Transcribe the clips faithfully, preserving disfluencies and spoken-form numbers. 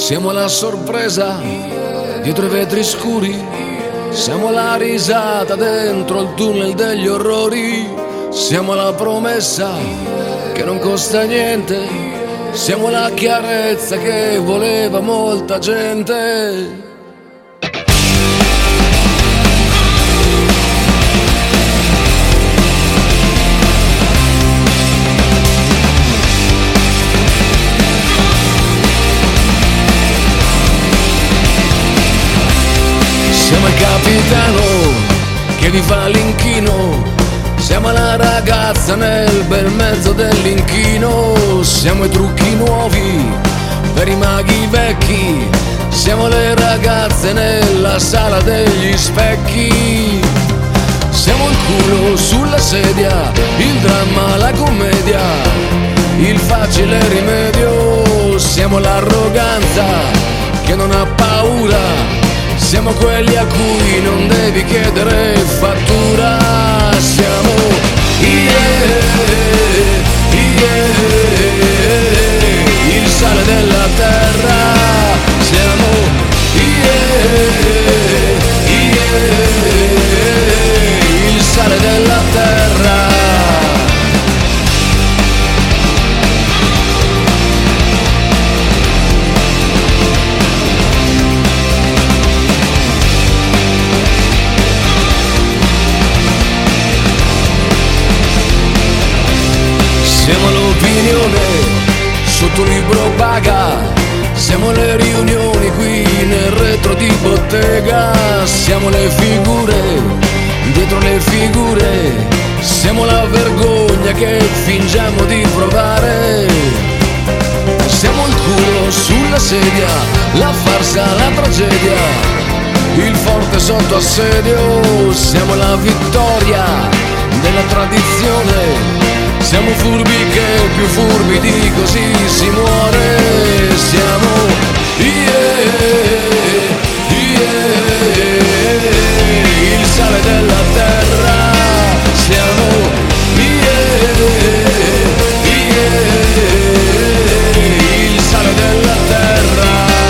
Siamo la sorpresa dietro i vetri scuri, siamo la risata dentro il tunnel degli orrori, siamo la promessa che non costa niente, siamo la chiarezza che voleva molta gente. Siamo il capitano che vi fa l'inchino, siamo la ragazza nel bel mezzo dell'inchino, siamo i trucchi nuovi per i maghi vecchi, siamo le ragazze nella sala degli specchi. Siamo il culo sulla sedia, il dramma, la commedia, il facile rimedio, siamo l'arroganza che non ha paura, siamo quelli a cui non devi chiedere fattura. Siamo yeah, yeah, il sale della terra. Siamo yeah, yeah, il sale della terra. Siamo l'opinione sotto un libro paga, siamo le riunioni qui nel retro di bottega, siamo le figure dietro le figure, siamo la vergogna che fingiamo di provare, siamo il culo sulla sedia, la farsa, la tragedia, il forte sotto assedio, siamo la vittoria della tradizione, siamo furbi che più furbi di così si muore. Siamo yeah, yeah, il sale della terra. Siamo yeah, yeah, il sale della terra.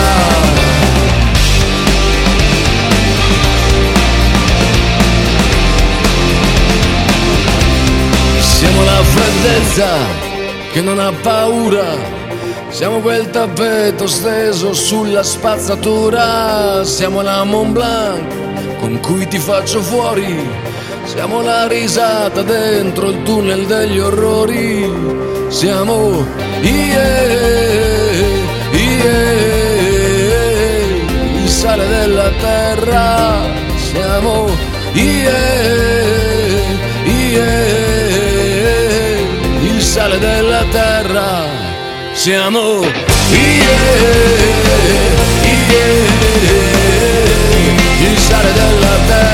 Siamo la freddezza che non ha paura, siamo quel tappeto steso sulla spazzatura, siamo la Mont Blanc con cui ti faccio fuori, siamo la risata dentro il tunnel degli orrori, siamo yeah, yeah, il sale della terra, siamo yeah, yeah, il sale della terra, siamo yeah, yeah, il sale della terra.